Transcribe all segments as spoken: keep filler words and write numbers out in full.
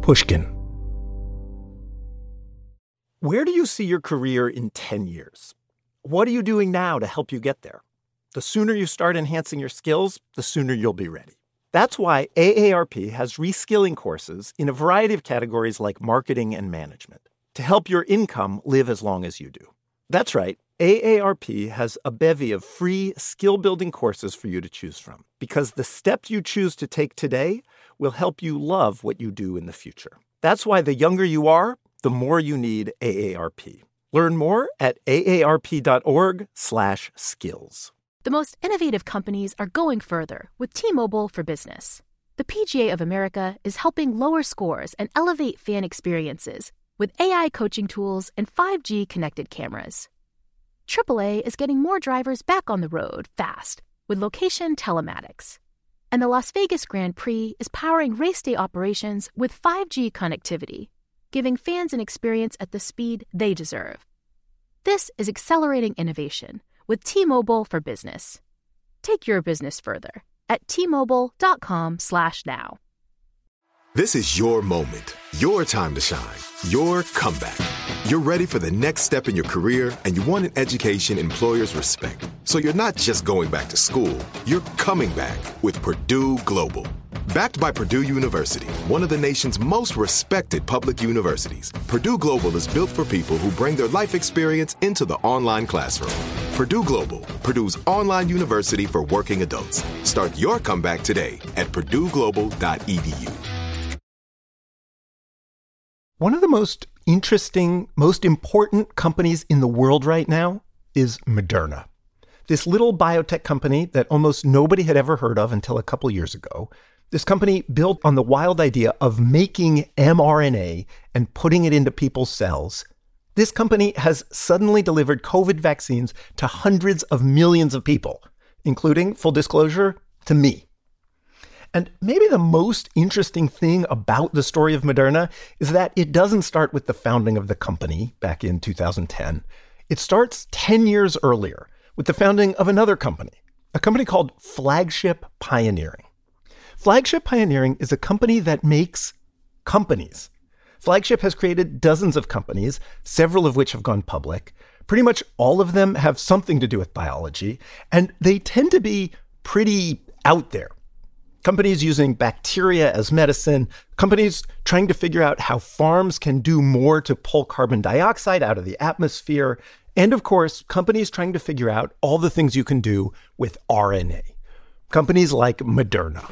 Pushkin. Where do you see your career in ten years? What are you doing now to help you get there? The sooner you start enhancing your skills, the sooner you'll be ready. That's why A A R P has reskilling courses in a variety of categories like marketing and management to help your income live as long as you do. That's right. A A R P has a bevy of free skill-building courses for you to choose from because the steps you choose to take today will help you love what you do in the future. That's why the younger you are, the more you need A A R P. Learn more at aarp.org slash skills. The most innovative companies are going further with T-Mobile for Business. The P G A of America is helping lower scores and elevate fan experiences with A I coaching tools and five G connected cameras. triple A is getting more drivers back on the road fast with location telematics. And the Las Vegas Grand Prix is powering race day operations with five G connectivity, giving fans an experience at the speed they deserve. This is accelerating innovation with T-Mobile for Business. Take your business further at T-Mobile.com slash now. This is your moment, your time to shine, your comeback. You're ready for the next step in your career, and you want an education employers respect. So you're not just going back to school, you're coming back with Purdue Global. Backed by Purdue University, one of the nation's most respected public universities, Purdue Global is built for people who bring their life experience into the online classroom. Purdue Global, Purdue's online university for working adults. Start your comeback today at purdue global dot e d u. One of the most interesting, most important companies in the world right now is Moderna. This little biotech company that almost nobody had ever heard of until a couple years ago. This company built on the wild idea of making mRNA and putting it into people's cells. This company has suddenly delivered COVID vaccines to hundreds of millions of people, including, full disclosure, to me. And maybe the most interesting thing about the story of Moderna is that it doesn't start with the founding of the company back in two thousand ten. It starts ten years earlier with the founding of another company, a company called Flagship Pioneering. Flagship Pioneering is a company that makes companies. Flagship has created dozens of companies, several of which have gone public. Pretty much all of them have something to do with biology, and they tend to be pretty out there. Companies using bacteria as medicine, companies trying to figure out how farms can do more to pull carbon dioxide out of the atmosphere, and of course, companies trying to figure out all the things you can do with R N A. Companies like Moderna.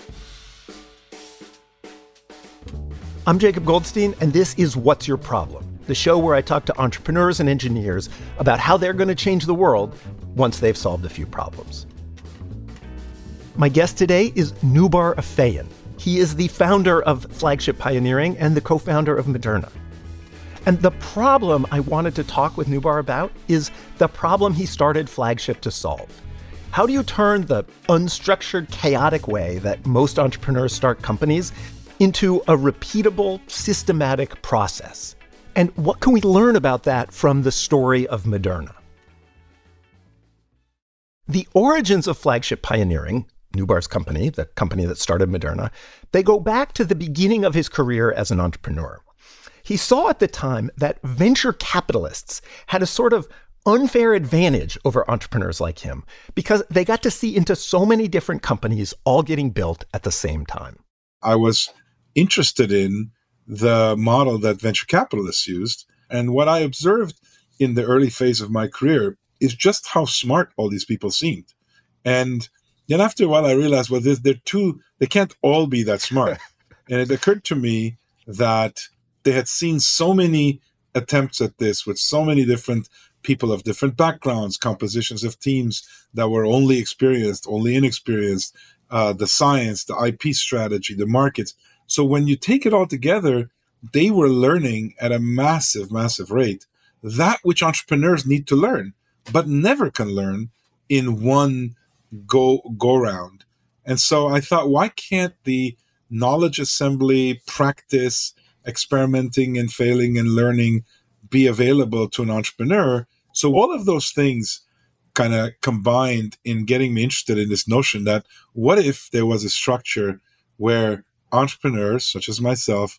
I'm Jacob Goldstein, and this is What's Your Problem? The show where I talk to entrepreneurs and engineers about how they're going to change the world once they've solved a few problems. My guest today is Noubar Afeyan. He is the founder of Flagship Pioneering and the co-founder of Moderna. And the problem I wanted to talk with Noubar about is the problem he started Flagship to solve. How do you turn the unstructured, chaotic way that most entrepreneurs start companies into a repeatable, systematic process? And what can we learn about that from the story of Moderna? The origins of Flagship Pioneering, Noubar's company, the company that started Moderna, they go back to the beginning of his career as an entrepreneur. He saw at the time that venture capitalists had a sort of unfair advantage over entrepreneurs like him because they got to see into so many different companies all getting built at the same time. I was interested in the model that venture capitalists used. And what I observed in the early phase of my career is just how smart all these people seemed. And then after a while, I realized, well, they're, they're too, they can't all be that smart. And it occurred to me that they had seen so many attempts at this with so many different people of different backgrounds, compositions of teams that were only experienced, only inexperienced, uh, the science, the I P strategy, the markets. So when you take it all together, they were learning at a massive, massive rate, that which entrepreneurs need to learn, but never can learn in one go go round. And so I thought, why can't the knowledge assembly, practice, experimenting and failing and learning be available to an entrepreneur? So all of those things kind of combined in getting me interested in this notion that what if there was a structure where entrepreneurs, such as myself,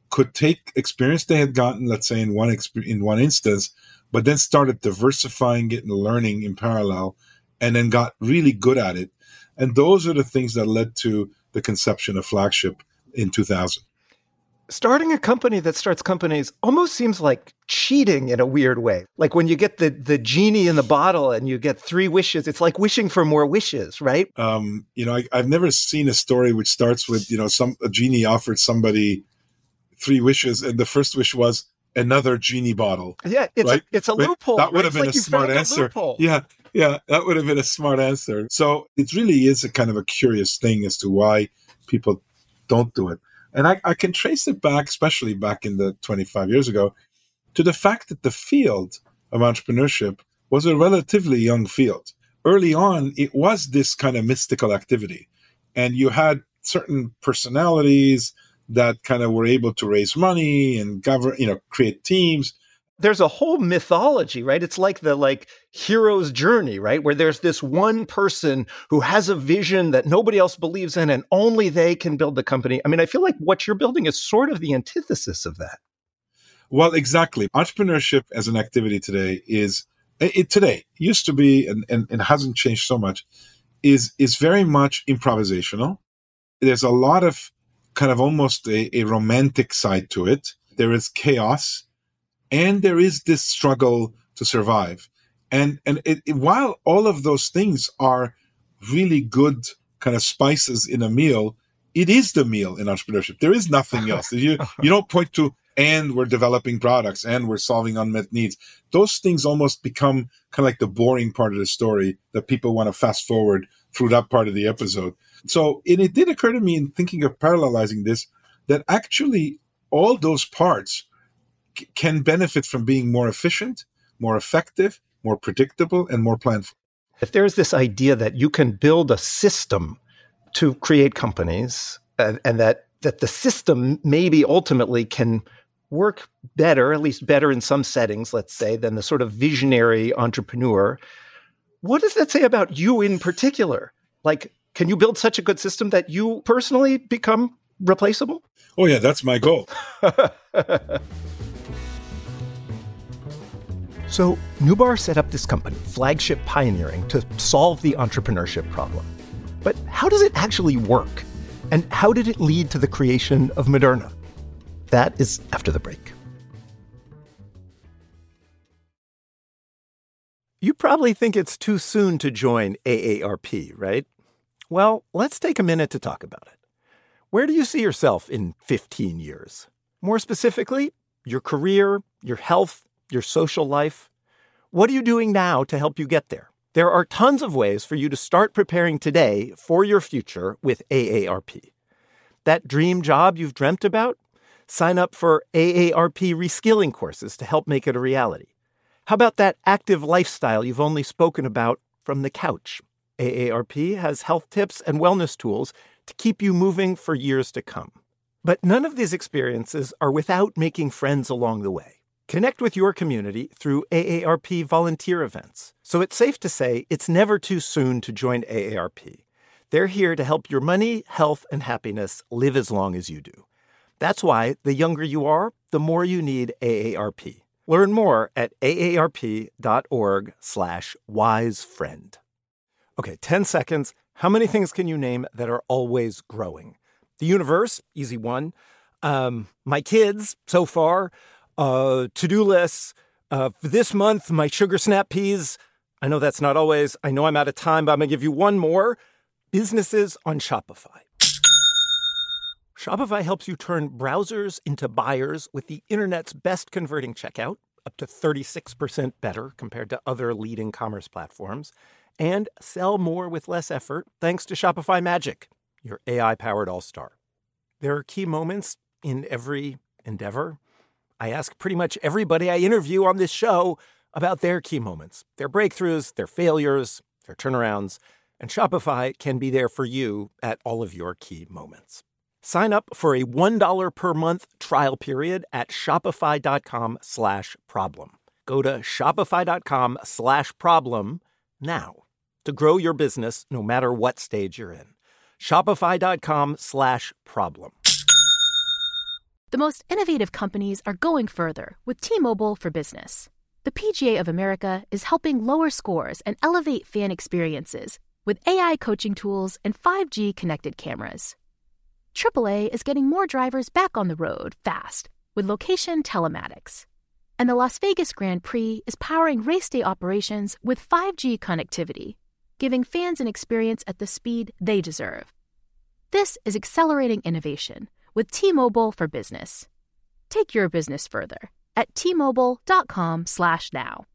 could take experience they had gotten, let's say in one exp- in one instance, but then started diversifying it and learning in parallel, and then got really good at it. And those are the things that led to the conception of Flagship in two thousand. Starting a company that starts companies almost seems like cheating in a weird way. Like when you get the, the genie in the bottle and you get three wishes, it's like wishing for more wishes, right? Um, you know, I, I've never seen a story which starts with, you know, some a genie offered somebody three wishes, and the first wish was another genie bottle. Yeah, it's right? a, it's a loophole. That would right? have been like a smart answer. A yeah, yeah, that would have been a smart answer. So it really is a kind of a curious thing as to why people don't do it. And I, I can trace it back, especially back in the twenty-five years ago, to the fact that the field of entrepreneurship was a relatively young field. Early on, it was this kind of mystical activity. And you had certain personalities that kind of were able to raise money and govern, you know, create teams. There's a whole mythology, right? It's like the like hero's journey, right? Where there's this one person who has a vision that nobody else believes in and only they can build the company. I mean, I feel like what you're building is sort of the antithesis of that. Well, exactly. Entrepreneurship as an activity today is, it today used to be, and, and, and hasn't changed so much, is, is very much improvisational. There's a lot of kind of almost a, a romantic side to it. There is chaos. And there is this struggle to survive. And and it, it, while all of those things are really good kind of spices in a meal, it is the meal in entrepreneurship. There is nothing else. You, you don't point to, and we're developing products, and we're solving unmet needs. Those things almost become kind of like the boring part of the story that people want to fast forward through that part of the episode. So and it did occur to me in thinking of parallelizing this, that actually all those parts can benefit from being more efficient, more effective, more predictable, and more planful. If there's this idea that you can build a system to create companies, and, and that that the system maybe ultimately can work better, at least better in some settings, let's say, than the sort of visionary entrepreneur, what does that say about you in particular? Like, can you build such a good system that you personally become replaceable? Oh, yeah, that's my goal. So Noubar set up this company, Flagship Pioneering, to solve the entrepreneurship problem. But how does it actually work? And how did it lead to the creation of Moderna? That is after the break. You probably think it's too soon to join A A R P, right? Well, let's take a minute to talk about it. Where do you see yourself in fifteen years? More specifically, your career, your health, your social life. What are you doing now to help you get there? There are tons of ways for you to start preparing today for your future with A A R P. That dream job you've dreamt about? Sign up for A A R P reskilling courses to help make it a reality. How about that active lifestyle you've only spoken about from the couch? A A R P has health tips and wellness tools to keep you moving for years to come. But none of these experiences are without making friends along the way. Connect with your community through A A R P volunteer events. So it's safe to say it's never too soon to join A A R P. They're here to help your money, health, and happiness live as long as you do. That's why the younger you are, the more you need A A R P. Learn more at aarp.org slash wisefriend. Okay, ten seconds. How many things can you name that are always growing? The universe, easy one. Um, my kids, so far. Uh, to-do lists. Uh, for this month, my sugar snap peas. I know that's not always. I know I'm out of time, but I'm going to give you one more. Businesses on Shopify. Shopify helps you turn browsers into buyers with the internet's best converting checkout, up to thirty-six percent better compared to other leading commerce platforms, and sell more with less effort thanks to Shopify Magic, your A I-powered all-star. There are key moments in every endeavor. I ask pretty much everybody I interview on this show about their key moments, their breakthroughs, their failures, their turnarounds, and Shopify can be there for you at all of your key moments. Sign up for a one dollar per month trial period at shopify.com slash problem. Go to shopify.com slash problem now to grow your business no matter what stage you're in. Shopify.com slash problem. The most innovative companies are going further with T-Mobile for Business. The P G A of America is helping lower scores and elevate fan experiences with A I coaching tools and five G connected cameras. triple A is getting more drivers back on the road fast with location telematics. And the Las Vegas Grand Prix is powering race day operations with five G connectivity, giving fans an experience at the speed they deserve. This is accelerating innovation with T-Mobile for Business. Take your business further at T-Mobile.com slash now.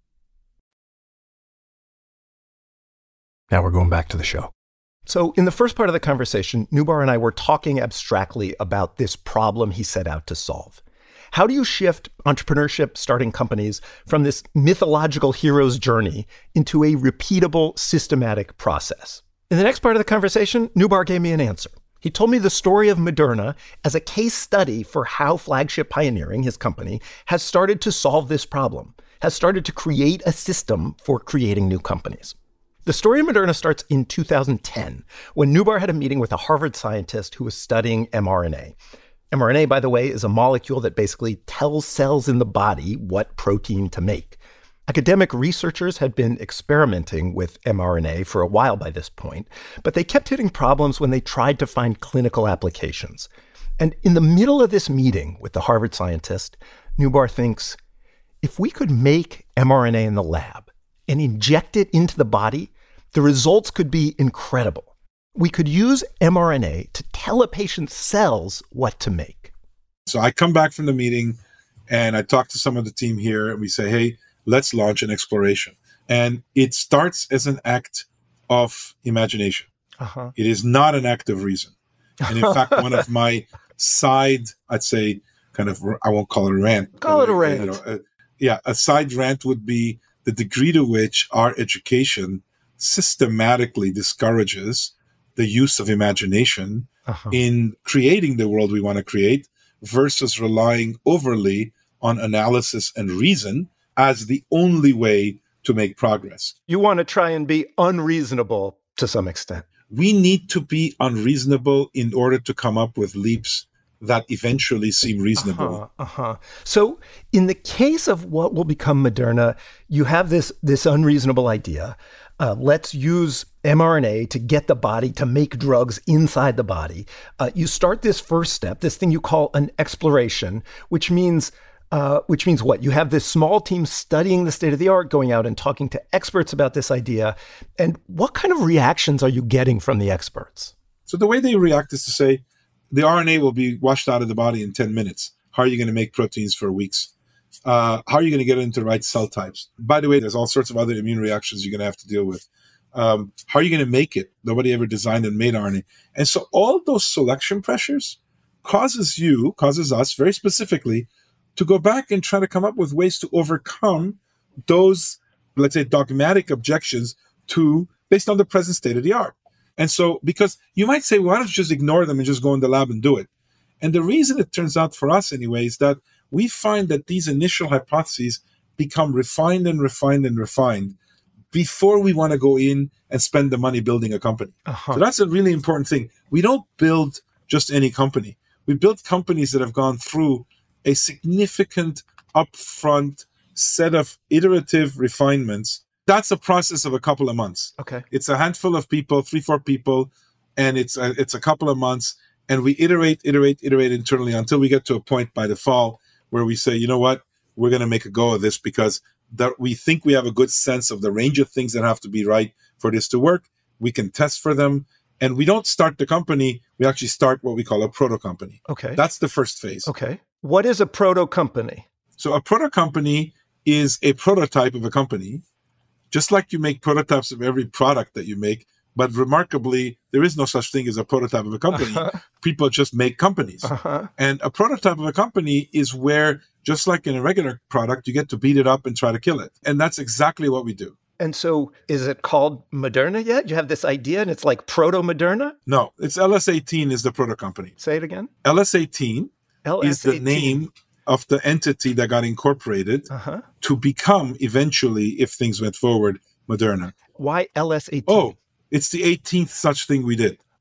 Now we're going back to the show. So in the first part of the conversation, Noubar and I were talking abstractly about this problem he set out to solve. How do you shift entrepreneurship, starting companies, from this mythological hero's journey into a repeatable, systematic process? In the next part of the conversation, Noubar gave me an answer. He told me the story of Moderna as a case study for how Flagship Pioneering, his company, has started to solve this problem, has started to create a system for creating new companies. The story of Moderna starts in two thousand ten, when Noubar had a meeting with a Harvard scientist who was studying mRNA. mRNA, by the way, is a molecule that basically tells cells in the body what protein to make. Academic researchers had been experimenting with mRNA for a while by this point, but they kept hitting problems when they tried to find clinical applications. And in the middle of this meeting with the Harvard scientist, Noubar thinks, if we could make mRNA in the lab and inject it into the body, the results could be incredible. We could use mRNA to tell a patient's cells what to make. So I come back from the meeting and I talk to some of the team here and we say, hey, let's launch an exploration. And it starts as an act of imagination. Uh-huh. It is not an act of reason. And in fact, one of my side, I'd say, kind of, I won't call it a rant. Call it a rant. You know, uh, yeah, a side rant would be the degree to which our education systematically discourages the use of imagination uh-huh. in creating the world we want to create versus relying overly on analysis and reason as the only way to make progress. You want to try and be unreasonable to some extent. We need to be unreasonable in order to come up with leaps that eventually seem reasonable. Uh-huh, uh-huh. So in the case of what will become Moderna, you have this, this unreasonable idea. Uh, let's use mRNA to get the body to make drugs inside the body. Uh, you start this first step, this thing you call an exploration, which means Uh, which means what? You have this small team studying the state of the art, going out and talking to experts about this idea. And what kind of reactions are you getting from the experts? So the way they react is to say, the R N A will be washed out of the body in ten minutes. How are you going to make proteins for weeks? Uh, how are you going to get it into the right cell types? By the way, there's all sorts of other immune reactions you're going to have to deal with. Um, how are you going to make it? Nobody ever designed and made R N A. And so all those selection pressures causes you, causes us very specifically, to go back and try to come up with ways to overcome those, let's say, dogmatic objections to based on the present state of the art. And so, because you might say, why don't you just ignore them and just go in the lab and do it? And the reason it turns out for us anyway is that we find that these initial hypotheses become refined and refined and refined before we want to go in and spend the money building a company. Uh-huh. So that's a really important thing. We don't build just any company. We build companies that have gone through a significant upfront set of iterative refinements. That's a process of a couple of months. Okay. It's a handful of people, three, four people, and it's a, it's a couple of months. And we iterate, iterate, iterate internally until we get to a point by the fall where we say, you know what, we're going to make a go of this because that we think we have a good sense of the range of things that have to be right for this to work. We can test for them. And we don't start the company. We actually start what we call a proto company. Okay. That's the first phase. Okay. What is a proto company? So a proto company is a prototype of a company, just like you make prototypes of every product that you make. But remarkably, there is no such thing as a prototype of a company. Uh-huh. People just make companies. Uh-huh. And a prototype of a company is where, just like in a regular product, you get to beat it up and try to kill it. And that's exactly what we do. And so is it called Moderna yet? You have this idea and it's like proto-Moderna? No, it's L S eighteen is the proto company. Say it again. L S eighteen L S eighteen is the name of the entity that got incorporated uh-huh. to become eventually, if things went forward, Moderna. Why L S eighteen? Oh, it's the eighteenth such thing we did.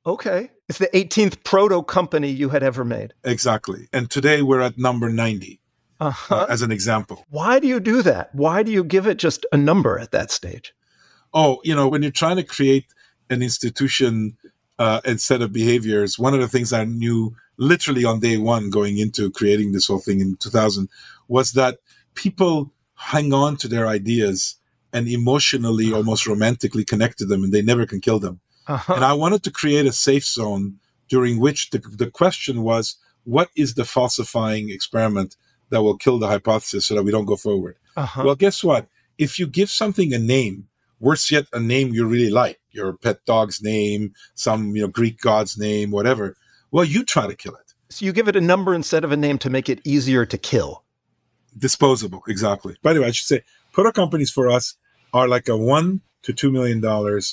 Okay. It's the eighteenth proto company you had ever made. Exactly. And today we're at number ninety, uh-huh. uh, as an example. Why do you do that? Why do you give it just a number at that stage? Oh, you know, when you're trying to create an institution uh, and set of behaviors, one of the things I knew literally on day one going into creating this whole thing in two thousand was that people hang on to their ideas and emotionally, almost romantically connect to them, and they never can kill them. Uh-huh. And I wanted to create a safe zone during which the, the question was, what is the falsifying experiment that will kill the hypothesis so that we don't go forward? Uh-huh. Well, guess what? If you give something a name, worse yet, a name you really like, your pet dog's name, some you know Greek god's name, whatever, well, you try to kill it. So you give it a number instead of a name to make it easier to kill. Disposable, exactly. By the way, I should say, proto companies for us are like a one to two million dollars,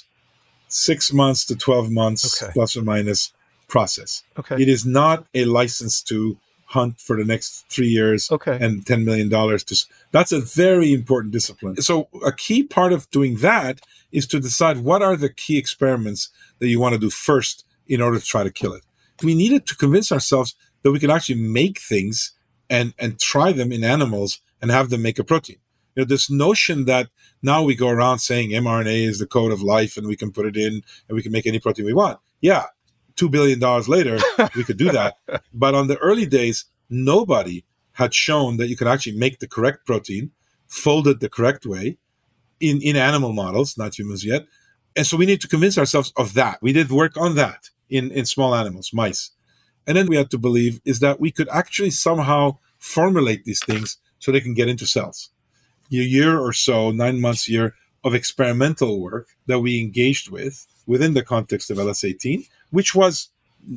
six months to twelve months, okay, plus or minus process. Okay. It is not a license to hunt for the next three years okay. and ten million dollars. To, that's a very important discipline. So a key part of doing that is to decide what are the key experiments that you want to do first in order to try to kill it. We needed to convince ourselves that we could actually make things and, and try them in animals and have them make a protein. You know, this notion that now we go around saying mRNA is the code of life and we can put it in and we can make any protein we want. Yeah, two billion dollars later, we could do that. But on the early days, nobody had shown that you could actually make the correct protein, fold it the correct way in, in animal models, not humans yet. And so we need to convince ourselves of that. We did work on that in, in small animals, mice. And then we had to believe is that we could actually somehow formulate these things so they can get into cells. A year or so, nine months, year of experimental work that we engaged with within the context of L S eighteen, which was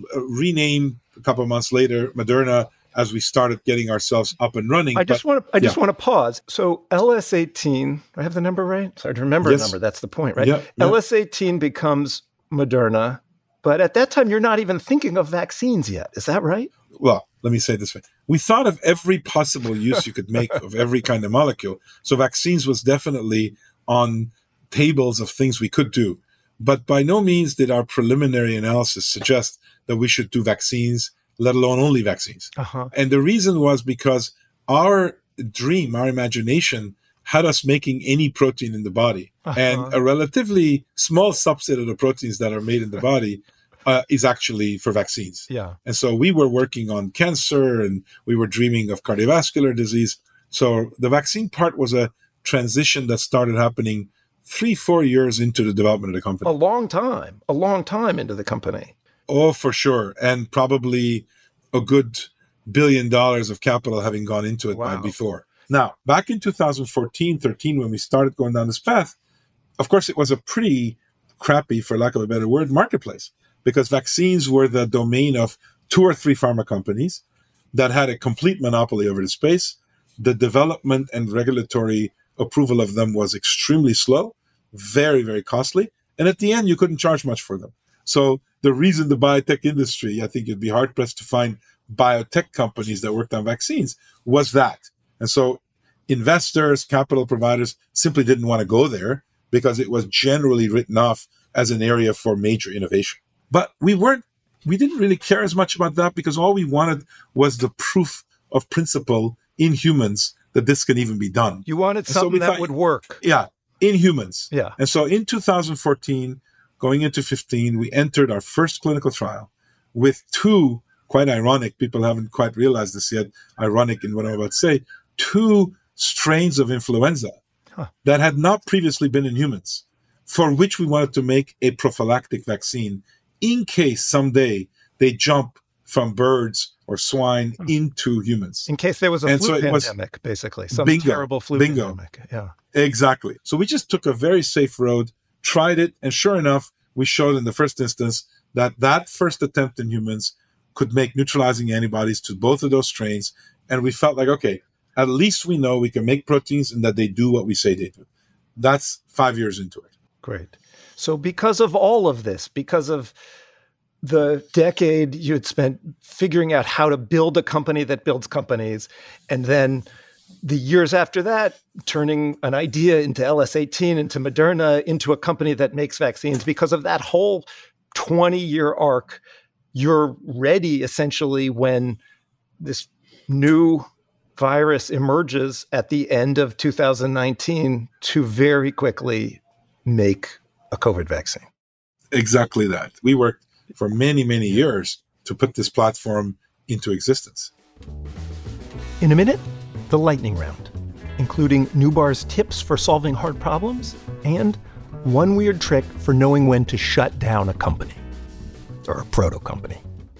renamed a couple of months later, Moderna, as we started getting ourselves up and running. I just but, want to, I yeah. just want to pause. So L S eighteen, do I have the number right? Sorry to remember yes. a number. That's the point, right? Yeah, yeah. L S eighteen becomes Moderna, but at that time, you're not even thinking of vaccines yet. Is that right? Well, let me say it this way. We thought of every possible use you could make of every kind of molecule. So vaccines was definitely on tables of things we could do. But by no means did our preliminary analysis suggest that we should do vaccines, let alone only vaccines. Uh-huh. And the reason was because our dream, our imagination, had us making any protein in the body. Uh-huh. And a relatively small subset of the proteins that are made in the body uh, is actually for vaccines. Yeah. And so we were working on cancer and we were dreaming of cardiovascular disease. So the vaccine part was a transition that started happening three, four years into the development of the company. A long time, a long time into the company. Oh, for sure. And probably a good billion dollars of capital having gone into it wow. by before. Now, back in two thousand fourteen, thirteen, when we started going down this path, of course, it was a pretty crappy, for lack of a better word, marketplace, because vaccines were the domain of two or three pharma companies that had a complete monopoly over the space. The development and regulatory approval of them was extremely slow, very, very costly. And at the end, you couldn't charge much for them. So the reason the biotech industry, I think you'd be hard-pressed to find biotech companies that worked on vaccines, was that. And so investors, capital providers simply didn't want to go there because it was generally written off as an area for major innovation. But we weren't, we didn't really care as much about that because all we wanted was the proof of principle in humans that this can even be done. You wanted something so that thought, would work. Yeah, in humans. Yeah. And so in two thousand fourteen, going into fifteen, we entered our first clinical trial with two, quite ironic, people haven't quite realized this yet, ironic in what I'm about to say, two strains of influenza huh. that had not previously been in humans, for which we wanted to make a prophylactic vaccine in case someday they jump from birds or swine hmm. into humans. In case there was a and flu so pandemic, was, basically. Some bingo, terrible flu bingo. pandemic. Yeah. Exactly. So we just took a very safe road, tried it, and sure enough, we showed in the first instance that that first attempt in humans could make neutralizing antibodies to both of those strains. And we felt like, okay, at least we know we can make proteins and that they do what we say they do. That's five years into it. Great. So because of all of this, because of the decade you had spent figuring out how to build a company that builds companies, and then the years after that, turning an idea into L S eighteen, into Moderna, into a company that makes vaccines, because of that whole twenty-year arc, you're ready essentially when this new virus emerges at the end of two thousand nineteen to very quickly make a COVID vaccine. Exactly that. We worked for many, many years to put this platform into existence. In a minute, the lightning round, including Nubar's tips for solving hard problems and one weird trick for knowing when to shut down a company or a proto-company.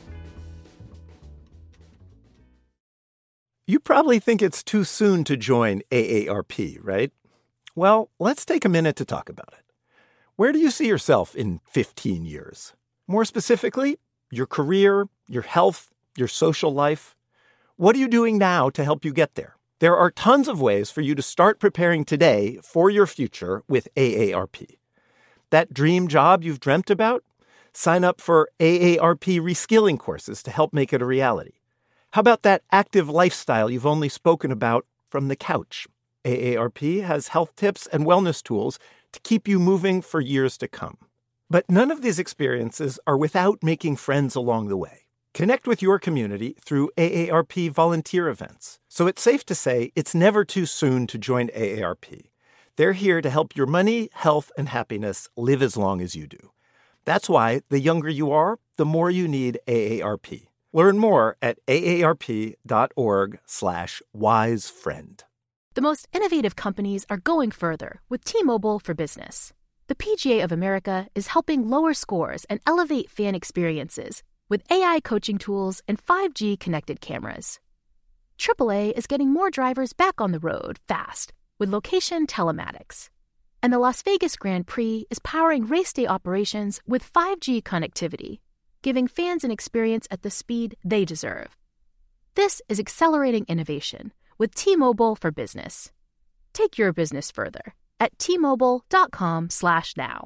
You probably think it's too soon to join A A R P, right? Well, let's take a minute to talk about it. Where do you see yourself in fifteen years? More specifically, your career, your health, your social life. What are you doing now to help you get there? There are tons of ways for you to start preparing today for your future with A A R P. That dream job you've dreamt about? Sign up for A A R P reskilling courses to help make it a reality. How about that active lifestyle you've only spoken about from the couch? A A R P has health tips and wellness tools to keep you moving for years to come. But none of these experiences are without making friends along the way. Connect with your community through A A R P volunteer events. So it's safe to say it's never too soon to join A A R P. They're here to help your money, health, and happiness live as long as you do. That's why the younger you are, the more you need A A R P. Learn more at aarp.org slash wisefriend. The most innovative companies are going further with T-Mobile for Business. The P G A of America is helping lower scores and elevate fan experiences with A I coaching tools and five G connected cameras. triple A is getting more drivers back on the road fast with location telematics. And the Las Vegas Grand Prix is powering race day operations with five G connectivity, giving fans an experience at the speed they deserve. This is accelerating innovation with T-Mobile for Business. Take your business further at T-Mobile.com slash now.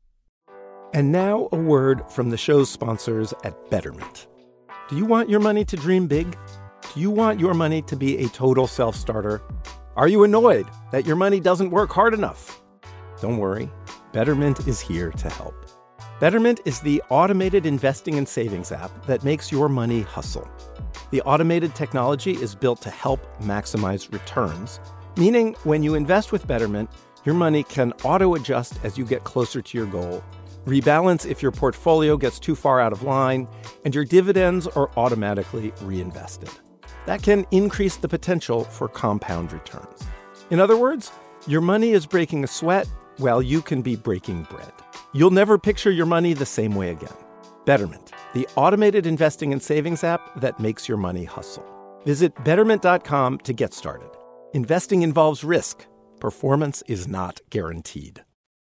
And now a word from the show's sponsors at Betterment. Do you want your money to dream big? Do you want your money to be a total self-starter? Are you annoyed that your money doesn't work hard enough? Don't worry, Betterment is here to help. Betterment is the automated investing and savings app that makes your money hustle. The automated technology is built to help maximize returns, meaning when you invest with Betterment, your money can auto-adjust as you get closer to your goal, rebalance if your portfolio gets too far out of line, and your dividends are automatically reinvested. That can increase the potential for compound returns. In other words, your money is breaking a sweat while you can be breaking bread. You'll never picture your money the same way again. Betterment, the automated investing and savings app that makes your money hustle. Visit betterment dot com to get started. Investing involves risk. Performance is not guaranteed.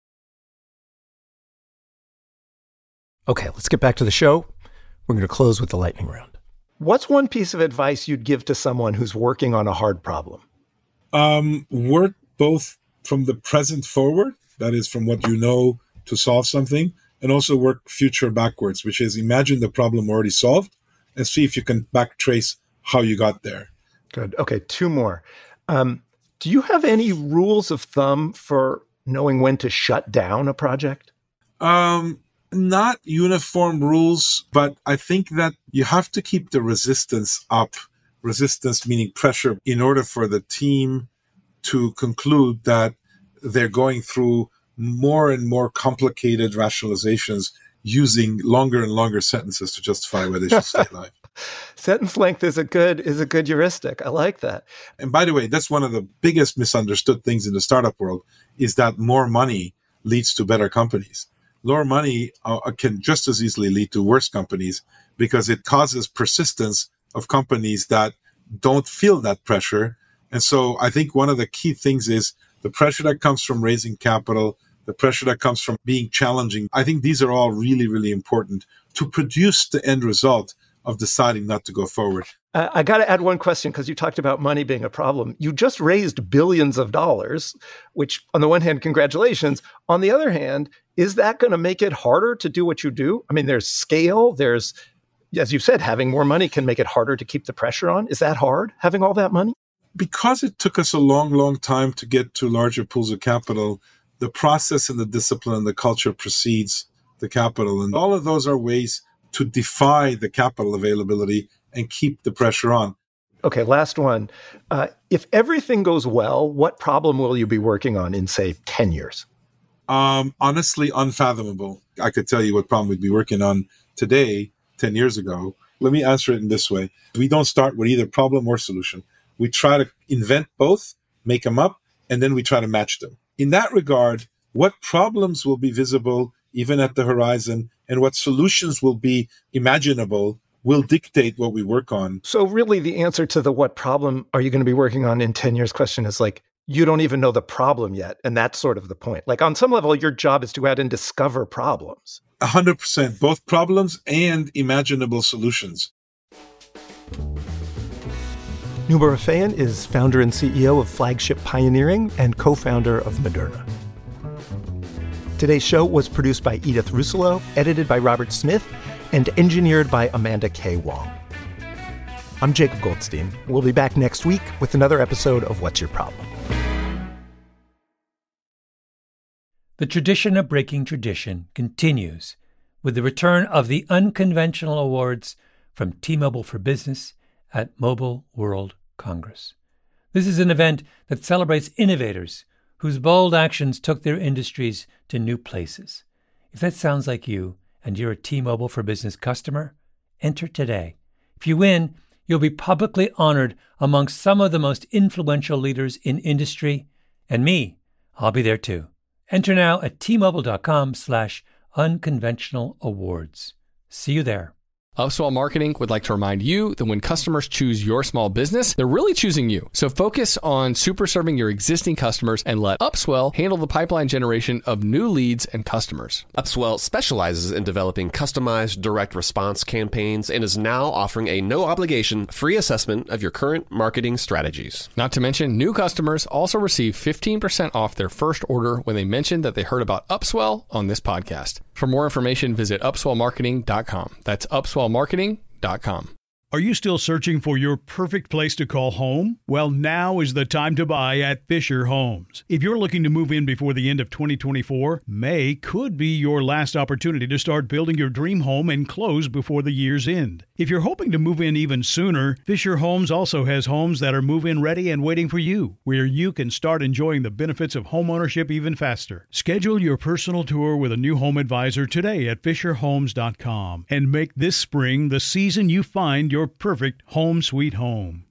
Okay, let's get back to the show. We're going to close with the lightning round. What's one piece of advice you'd give to someone who's working on a hard problem? Um, work both from the present forward, that is from what you know to solve something, and also work future backwards, which is imagine the problem already solved and see if you can backtrace how you got there. Good. Okay, two more. Um, do you have any rules of thumb for knowing when to shut down a project? Um, not uniform rules, but I think that you have to keep the resistance up. Resistance meaning pressure, in order for the team to conclude that they're going through more and more complicated rationalizations using longer and longer sentences to justify why they should stay alive. Sentence length is a good is a good heuristic. I like that. And by the way, that's one of the biggest misunderstood things in the startup world, is that more money leads to better companies. Lower money uh, can just as easily lead to worse companies because it causes persistence of companies that don't feel that pressure. And so I think one of the key things is the pressure that comes from raising capital, the pressure that comes from being challenging. I think these are all really, really important to produce the end result of deciding not to go forward. Uh, I got to add one question because you talked about money being a problem. You just raised billions of dollars, which on the one hand, congratulations. On the other hand, is that going to make it harder to do what you do? I mean, there's scale, there's, as you said, having more money can make it harder to keep the pressure on. Is that hard, having all that money? Because it took us a long, long time to get to larger pools of capital, the process and the discipline and the culture precedes the capital. And all of those are ways to defy the capital availability and keep the pressure on. Okay, last one. Uh, if everything goes well, what problem will you be working on in, say, ten years? Um, honestly, unfathomable. I could tell you what problem we'd be working on today, ten years ago. Let me answer it in this way. We don't start with either problem or solution. We try to invent both, make them up, and then we try to match them. In that regard, what problems will be visible even at the horizon and what solutions will be imaginable will dictate what we work on. So really the answer to the what problem are you going to be working on in ten years question is like, you don't even know the problem yet. And that's sort of the point. Like on some level, your job is to go out and discover problems. A hundred percent, both problems and imaginable solutions. Noubar Afeyan is founder and C E O of Flagship Pioneering and co-founder of Moderna. Today's show was produced by Edith Rusolo, edited by Robert Smith, and engineered by Amanda K. Wong. I'm Jacob Goldstein. We'll be back next week with another episode of What's Your Problem? The tradition of breaking tradition continues with the return of the Unconventional Awards from T-Mobile for Business at Mobile World Congress. This is an event that celebrates innovators whose bold actions took their industries to new places. If that sounds like you and you're a T-Mobile for Business customer, enter today. If you win, you'll be publicly honored amongst some of the most influential leaders in industry. And me, I'll be there too. Enter now at T-Mobile.com slash unconventional awards. See you there. Upswell Marketing would like to remind you that when customers choose your small business, they're really choosing you. So focus on super serving your existing customers and let Upswell handle the pipeline generation of new leads and customers. Upswell specializes in developing customized direct response campaigns and is now offering a no-obligation free assessment of your current marketing strategies. Not to mention, new customers also receive fifteen percent off their first order when they mention that they heard about Upswell on this podcast. For more information, visit upswell marketing dot com. That's upswell marketing dot com. Are you still searching for your perfect place to call home? Well, now is the time to buy at Fisher Homes. If you're looking to move in before the end of twenty twenty-four, May could be your last opportunity to start building your dream home and close before the year's end. If you're hoping to move in even sooner, Fisher Homes also has homes that are move-in ready and waiting for you, where you can start enjoying the benefits of homeownership even faster. Schedule your personal tour with a new home advisor today at fisher homes dot com and make this spring the season you find your perfect home sweet home.